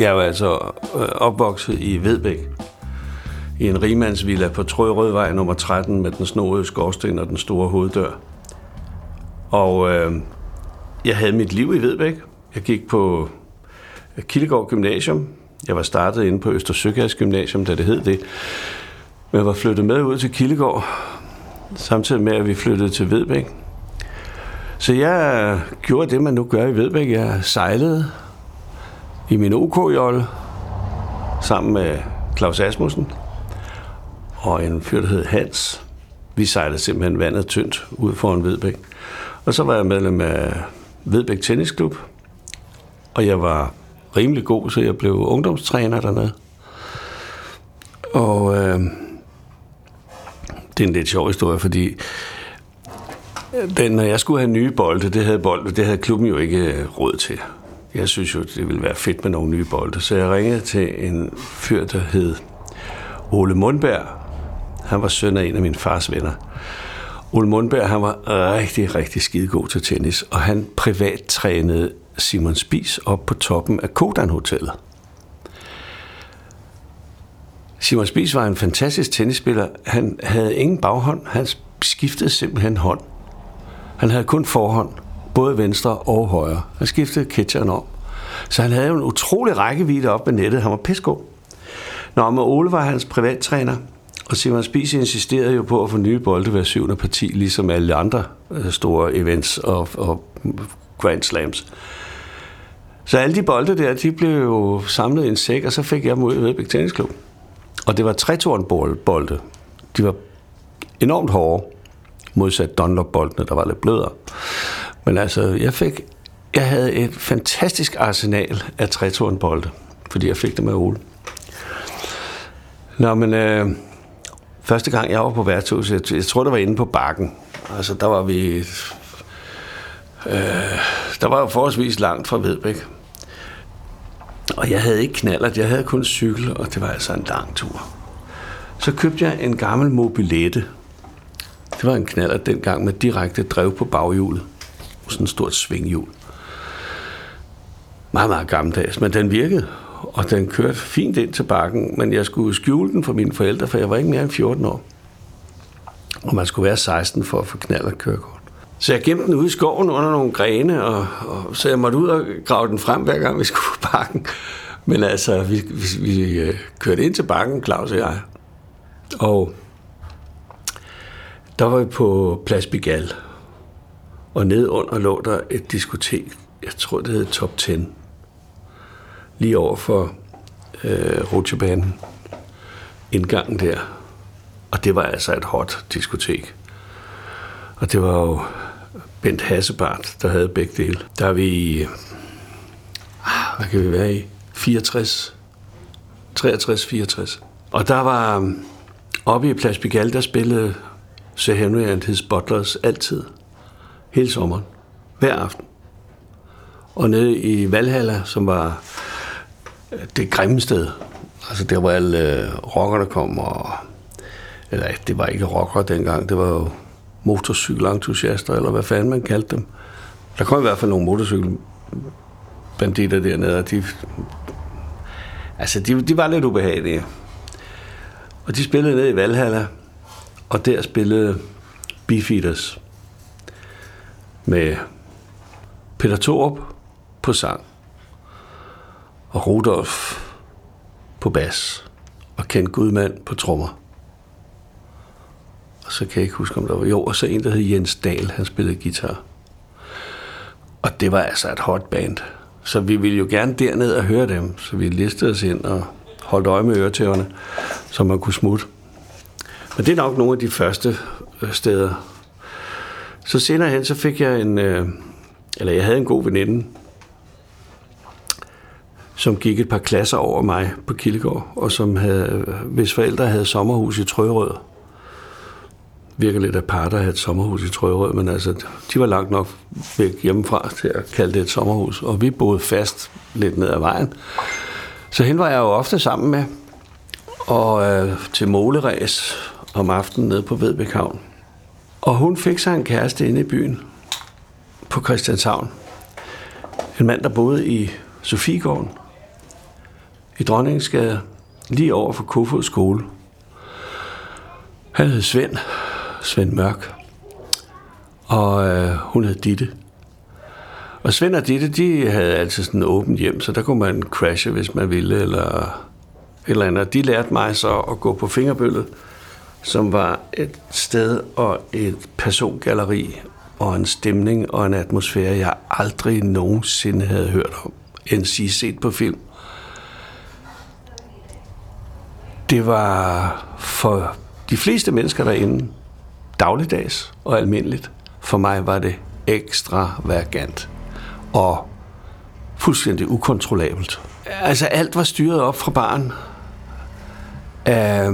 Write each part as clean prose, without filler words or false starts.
Jeg er jo altså opvokset i Vedbæk, i en rigmandsvilla på Trørødvej nummer 13 med den snoede skorsten og den store hoveddør. Og jeg havde mit liv i Vedbæk. Jeg gik på Kildegård Gymnasium. Jeg var startet inde på Østersøgades Gymnasium, da det hed det. Men jeg var flyttet med ud til Kildegård, samtidig med, at vi flyttede til Vedbæk. Så jeg gjorde det, man nu gør i Vedbæk. Jeg sejlede i min OK-jolle sammen med Claus Asmussen og en fyr, der hed Hans. Vi sejlede simpelthen vandet tyndt ud foran Vedbæk. Og så var jeg medlem af Vedbæk Tennisklub, og jeg var rimelig god, så jeg blev ungdomstræner dernede. Og det er en lidt sjov historie, fordi når jeg skulle have nye bolde, det havde klubben jo ikke råd til. Jeg synes jo, det ville være fedt med nogle nye bolde. Så jeg ringede til en fyr, der hed Ole Mundberg. Han var søn af en af min fars venner. Ole Mundberg, han var rigtig, rigtig skidegod til tennis, og han privat trænede Simon Spies op på toppen af Kodan Hotellet. Simon Spies var en fantastisk tennisspiller. Han havde ingen baghånd. Han skiftede simpelthen hånd. Han havde kun forhånd, både venstre og højre. Han skiftede catcheren om. Så han havde jo en utrolig rækkevidde op med nettet. Han var pissegod. Men Ole var hans privattræner, og Simon Spies insisterede jo på at få nye bolde hver 7. parti, ligesom alle andre store events og Grand Slams. Så alle de bolde der, de blev jo samlet i en sæk, og så fik jeg dem ud i Vedbæk Tennisklub. Og det var tretornbolde. De var enormt hårde, modsat Dunlop-boldene, der var lidt blødere. Men altså, jeg havde et fantastisk arsenal af tretornbolde, fordi jeg fik dem af Ole. Første gang jeg var på værtshuset, jeg tror, det var inde på Bakken. Altså, der var jo forholdsvis langt fra Vedbæk. Og jeg havde ikke knallert, jeg havde kun cykel, og det var altså en lang tur. Så købte jeg en gammel mobilette. Det var en knallert dengang med direkte drev på baghjulet. Sådan et stort svinghjul. Meget, meget gammeldags, men den virkede. Og den kørte fint ind til Bakken, men jeg skulle skjule den for mine forældre, for jeg var ikke mere end 14 år. Og man skulle være 16 for at få knallertkørekort. Så jeg gemte den ude i skoven under nogle grene, og så jeg måtte ud og grave den frem, hver gang vi skulle på Bakken. Men altså, vi kørte ind til Bakken, Claus og jeg. Og der var vi på Plads Pigalle. Og nede under lå der et diskotek. Jeg tror, det hed Top 10. Lige over for rutsjebanen. Indgangen der. Og det var altså et hot diskotek. Og det var jo Bent Hassebart, der havde begge dele. Der er vi i, hvad kan vi være i? 64. Og der var oppe i Plads Pigalle, der spillede Sir Henry and His Butlers altid. Hele sommeren. Hver aften. Og nede i Valhalla, som var det grimme sted. Altså der var alle rockerne kom, eller det var ikke rockere dengang, det var jo motorcykelentusiaster, eller hvad fanden man kaldte dem. Der kom i hvert fald nogle motorcykelbanditter dernede, og de var lidt ubehagelige. Og de spillede ned i Valhalla, og der spillede Beefeaters med Peter Thorup på sang, og Rudolf på bas, og Ken Gudmand på trommer. Og så kan jeg ikke huske, om der var og så en, der hed Jens Dahl, han spillede guitar. Og det var altså et hot band. Så vi ville jo gerne derned og høre dem, så vi listede os ind og holdt øje med øretæverne, så man kunne smutte. Men det er nok nogle af de første steder. Så senere hen, så fik jeg jeg havde en god veninde, som gik et par klasser over mig på Kildegård, og hvis forældre havde sommerhus i Trørød. Virker lidt apart at have et sommerhus i Trørød, men altså, de var langt nok væk hjemmefra til at kalde det et sommerhus, og vi boede fast lidt ned ad vejen. Så hende var jeg jo ofte sammen med, og til måleræs om aftenen nede på Vedbæk Havn. Og hun fik sig en kæreste inde i byen på Christianshavn. En mand, der boede i Sofiegården. i Dronningsgade, lige over for Kofod skole. Han hed Svend Mørk, og hun hed Ditte. Og Svend og Ditte, de havde altid sådan en åbent hjem, så der kunne man crashe, hvis man ville, eller andet. De lærte mig så at gå på Fingerbøllet, som var et sted og et persongalleri og en stemning og en atmosfære, jeg aldrig nogensinde havde hørt om, end set på film. Det var for de fleste mennesker derinde dagligdags og almindeligt. For mig var det ekstravagant og fuldstændig ukontrollabelt. Altså alt var styret op fra baren af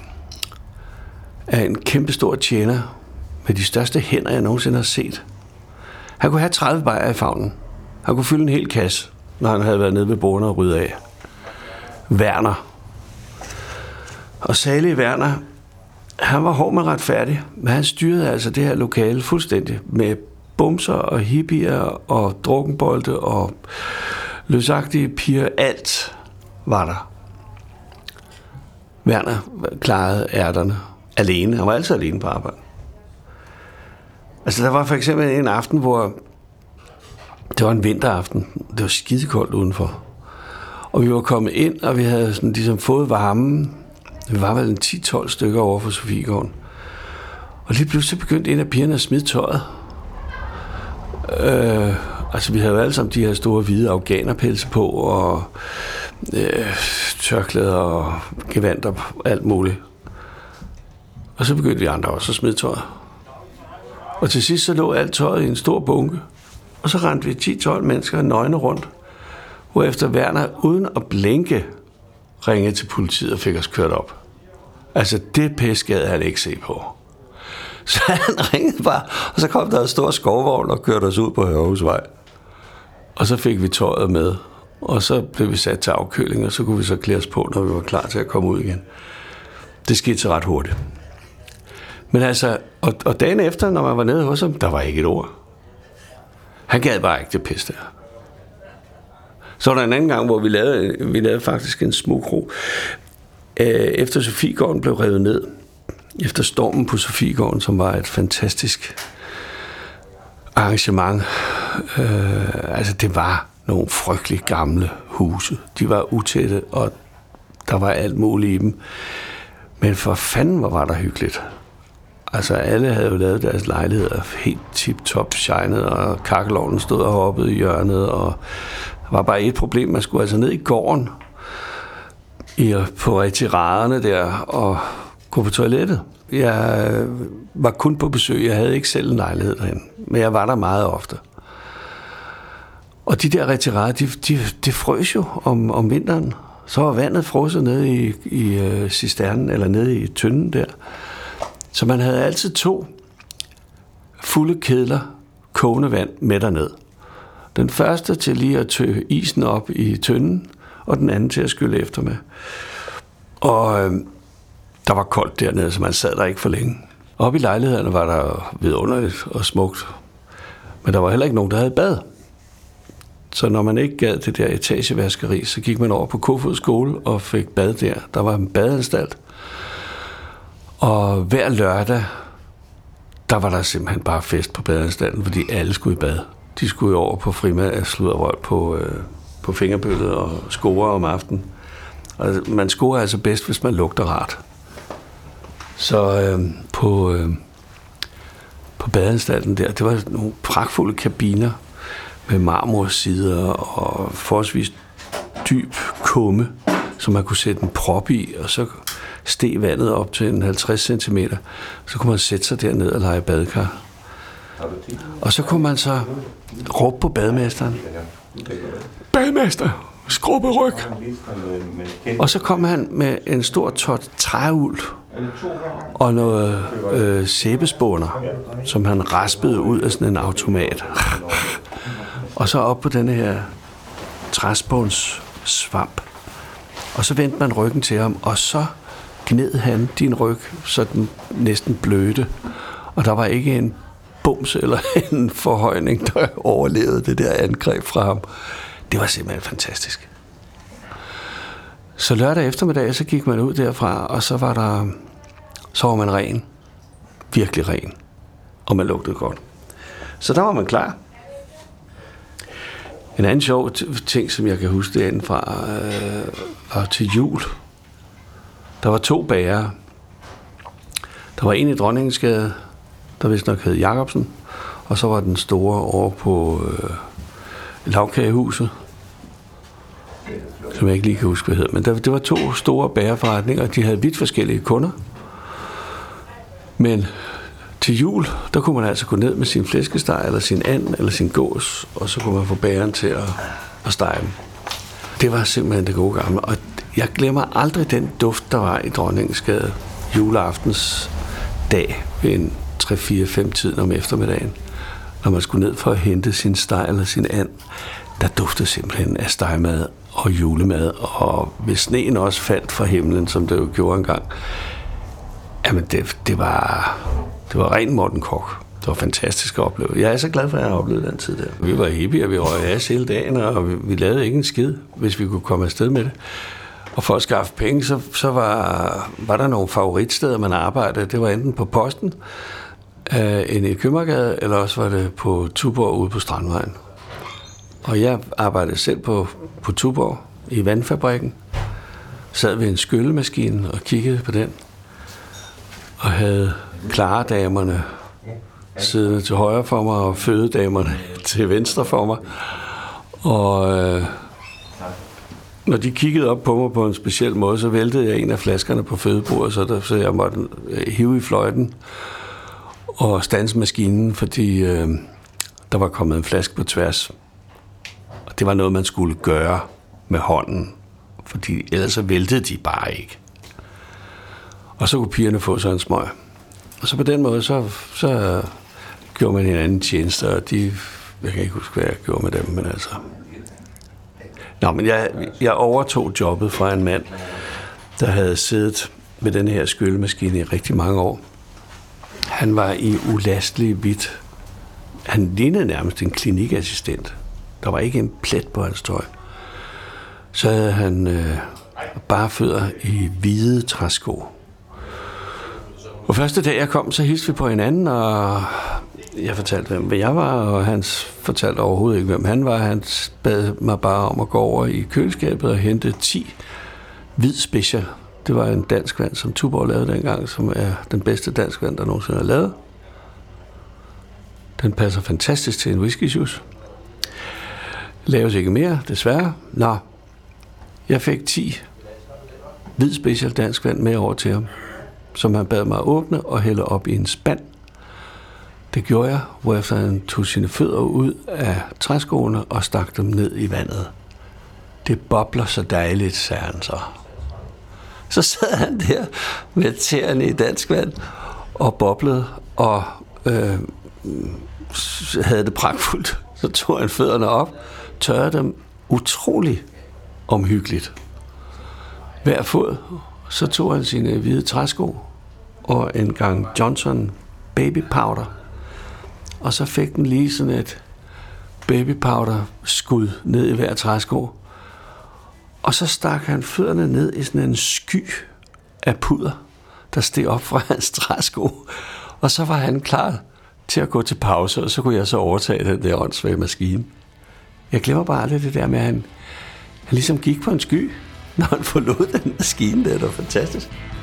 en kæmpestor tjener med de største hænder, jeg nogensinde har set. Han kunne have 30 bajer i favnen. Han kunne fylde en hel kasse, når han havde været nede ved bordene og rydde af. Werner. Og salige Werner, han var hård med retfærdig, men han styrede altså det her lokale fuldstændig med bumser og hippier og drukkenbolde og løsagtige piger. Alt var der. Werner klarede ærterne alene. Han var altid alene på arbejde. Altså, der var for eksempel en aften, hvor det var en vinteraften. Det var skidekoldt udenfor. Og vi var kommet ind, og vi havde sådan ligesom fået varmen. Vi var vel en 10-12 stykker over for Sofiegården. Og lige pludselig begyndte en af pigerne at smide tøjet. Altså, vi havde jo alle sammen de her store hvide afghanerpelse på, og tørklæder og gevanter og alt muligt. Og så begyndte vi andre også at smide tøjet. Og til sidst så lå alt tøjet i en stor bunke. Og så rendte vi 10-12 mennesker nøgne rundt. Hvorefter Werner uden at blinke ringede til politiet og fik os kørt op. Altså det pis gad han ikke se på. Så han ringede bare, og så kom der en stor skovvogn og kørte os ud på Hørhusvej. Og så fik vi tøjet med, og så blev vi sat til afkøling, og så kunne vi så klæde os på, når vi var klar til at komme ud igen. Det skete så ret hurtigt. Men altså, og dagen efter, når man var nede hos ham, der var ikke et ord. Han gad bare ikke det pis der. Så var der en anden gang, hvor vi lavede faktisk en smugkro. Efter Sofiegården blev revet ned, efter stormen på Sofiegården, som var et fantastisk arrangement. Altså, det var nogle frygtelig gamle huse. De var utætte, og der var alt muligt i dem. Men for fanden, hvor var der hyggeligt. Altså, alle havde jo lavet deres lejligheder helt tip-top shined, og kakkelovnen stod og hoppede i hjørnet, og der var bare et problem. Man skulle altså ned i gården, på retiraderne der, og gå på toilettet. Jeg var kun på besøg. Jeg havde ikke selv en lejlighed derhen, men jeg var der meget ofte. Og de der retirader, de frøs jo om vinteren. Så var vandet frosset nede i cisternen, eller nede i tønden der. Så man havde altid 2 fulde kedler kogende vand med derned. Den første til lige at tø isen op i tønden, og den anden til at skylle efter med. Og der var koldt dernede, så man sad der ikke for længe. Oppe i lejlighederne var der vidunderligt og smukt. Men der var heller ikke nogen, der havde bad. Så når man ikke gad det der etagevaskeri, så gik man over på Kofod skole og fik bad der. Der var en badeanstalt. Og hver lørdag, der var der simpelthen bare fest på badeanstalten, fordi alle skulle i bad. De skulle jo over på frimærksludervold på Fingerbøllet og score om aftenen. Og man scorer altså bedst, hvis man lugter rart. Så på badeanstalten der, det var nogle pragtfulde kabiner med marmorsider og forholdsvis dyb kumme, som man kunne sætte en prop i, og så steg vandet op til en 50 cm. Så kunne man sætte sig derned og lege badekar. Og så kunne man så råbe på bademesteren. Bademester, skrubbe ryg. Og så kom han med en stor tot træuld og noget sæbespåner, som han raspede ud af sådan en automat. Og så op på denne her træspåns svamp. Og så vendte man ryggen til ham, og så gned han din ryg, så den næsten blødte. Og der var ikke en bums eller en forhøjning, der overlevede det der angreb fra ham. Det var simpelthen fantastisk. Så lørdag eftermiddag, så gik man ud derfra, og så var man ren. Virkelig ren. Og man lugtede godt. Så der var man klar. En anden sjov ting, som jeg kan huske derindefra, var til jul. Der var 2 bagere. Der var en i Dronningesgade, der vist nok hed Jacobsen, og så var den store over på Lagkagehuset, som jeg ikke lige kan huske, hvad hed. Men det var 2 store bagerforretninger, og de havde vidt forskellige kunder. Men til jul, der kunne man altså gå ned med sin flæskesteg, eller sin and, eller sin gås, og så kunne man få bageren til at stege dem. Det var simpelthen det gode gamle, og jeg glemmer aldrig den duft, der var i Dronningesgade juleaftens dag ved en 3-4-5 tiden om eftermiddagen, når man skulle ned for at hente sin steg eller sin and. Der duftede simpelthen af stegmad og julemad, og hvis sneen også faldt fra himlen, som det jo gjorde engang, jamen det var ren Morten Korch. Det var fantastisk at opleve. Jeg er så glad for, at jeg har oplevet den tid der. Vi var hippie, og vi røg as hele dagen, og vi lavede ikke en skid, hvis vi kunne komme afsted med det. Og for at skaffe penge, så var der nogle favoritsteder, man arbejdede. Det var enten på Posten, inde i Købmagergade, eller også var det på Tuborg ude på Strandvejen. Og jeg arbejdede selv på Tuborg i vandfabrikken. Sad ved en skyllemaskine og kiggede på den. Og havde klaredamerne siddende til højre for mig, og fødedamerne til venstre for mig. Og når de kiggede op på mig på en speciel måde, så væltede jeg en af flaskerne på fødebordet, så jeg måtte hive i fløjten og standse maskinen, fordi der var kommet en flaske på tværs. Og det var noget, man skulle gøre med hånden, fordi ellers så væltede de bare ikke. Og så kunne pigerne få sig en smøg. Og så på den måde, så gjorde man hinanden tjenester, og jeg kan ikke huske, hvad jeg gjorde med dem, men altså... Nå, men jeg overtog jobbet fra en mand, der havde siddet med den her skyllemaskine i rigtig mange år. Han var i ulastelig hvidt. Han lignede nærmest en klinikassistent. Der var ikke en plet på hans tøj. Så havde han bare fødder i hvide træsko. Og første dag jeg kom, så hilste vi på hinanden, og jeg fortalte, hvem jeg var, og han fortalte overhovedet ikke, hvem han var. Han bad mig bare om at gå over i køleskabet og hente 10 hvid special. Det var en dansk vand, som Tuborg lavede dengang, som er den bedste dansk vand, der nogensinde er lavet. Den passer fantastisk til en whiskyjuice. Laves ikke mere, desværre. Nå, jeg fik 10 hvid special dansk vand med over til ham, som han bad mig at åbne og hælde op i en spand. Det gjorde jeg, hvorefter han tog sine fødder ud af træskoene og stak dem ned i vandet. Det bobler så dejligt, sagde han så. Så sad han der med tæerne i dansk vand og boblede og havde det pragtfuldt. Så tog han fødderne op, tørrede dem utrolig omhyggeligt. Hver fod, så tog han sine hvide træsko og en gang Johnson baby powder. Og så fik den lige sådan et baby powder skud ned i hver træsko. Og så stak han fødderne ned i sådan en sky af puder, der steg op fra hans træsko. Og så var han klar til at gå til pause, og så kunne jeg så overtage den der åndssvage maskine. Jeg glemmer bare aldrig det der med, at han ligesom gik på en sky, når han forlod den maskine. Det var fantastisk.